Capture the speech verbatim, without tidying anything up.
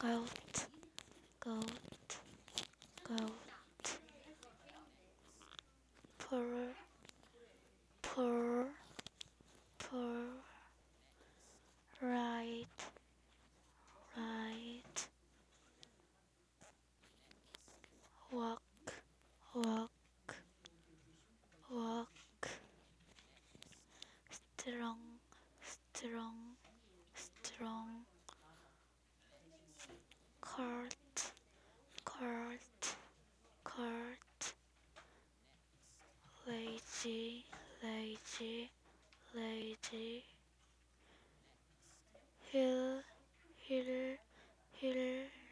goat, goat, goat, purr, purr, purr, right, right, walk, walk, walk, strong, strong, strong, cart, cart, cart, lazy, lazy, lazy, hill, hill, hill,